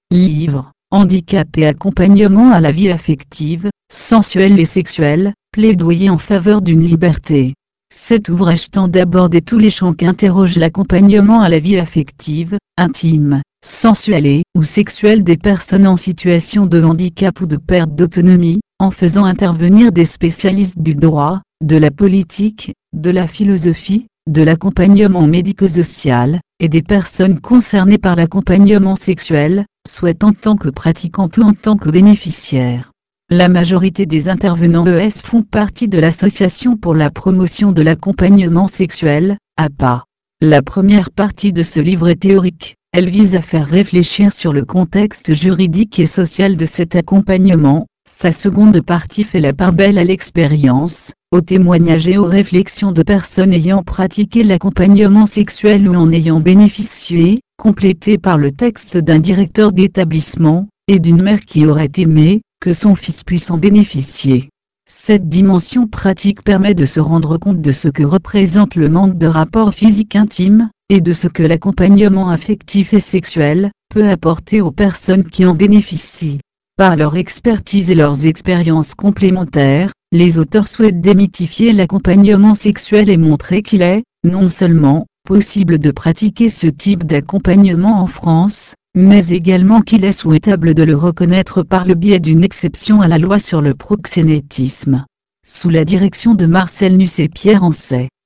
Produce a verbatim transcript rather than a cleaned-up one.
Livre, Handicap et accompagnement à la vie affective, sensuelle et sexuelle, plaidoyer en faveur d'une liberté. Cet ouvrage tend d'aborder tous les champs qu'interroge l'accompagnement à la vie affective, intime, sensuelle et ou sexuelle des personnes en situation de handicap ou de perte d'autonomie, en faisant intervenir des spécialistes du droit, de la politique, de la philosophie, de l'accompagnement médico-social, et des personnes concernées par l'accompagnement sexuel, soit en tant que pratiquantes ou en tant que bénéficiaires. La majorité des intervenants E S font partie de l'Association pour la promotion de l'accompagnement sexuel, A P A. La première partie de ce livre est théorique, elle vise à faire réfléchir sur le contexte juridique et social de cet accompagnement. Sa seconde partie fait la part belle à l'expérience, aux témoignages et aux réflexions de personnes ayant pratiqué l'accompagnement sexuel ou en ayant bénéficié, complétée par le texte d'un directeur d'établissement, et d'une mère qui aurait aimé que son fils puisse en bénéficier. Cette dimension pratique permet de se rendre compte de ce que représente le manque de rapport physique intime, et de ce que l'accompagnement affectif et sexuel peut apporter aux personnes qui en bénéficient. Par leur expertise et leurs expériences complémentaires, les auteurs souhaitent démythifier l'accompagnement sexuel et montrer qu'il est, non seulement, possible de pratiquer ce type d'accompagnement en France, mais également qu'il est souhaitable de le reconnaître par le biais d'une exception à la loi sur le proxénétisme. Sous la direction de Marcel Nuss et Pierre Ancet.